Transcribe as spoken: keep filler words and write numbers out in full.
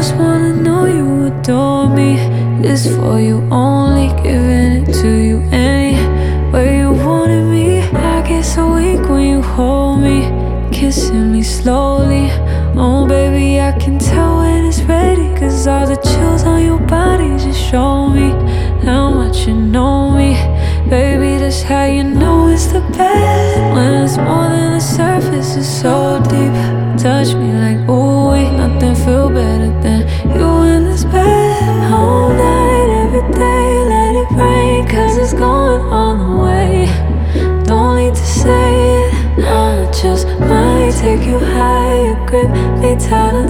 just wanna know you adore me. It's for you only, giving it to you any way you wanted me. I get so weak when you hold me, kissing me slowly. Oh baby, I can tell when it's ready, cause all the chills on your body just show me how much you know me. Baby, that's how you know it's the best. When it's more than the surface, it's so deep. Touch me like ooh,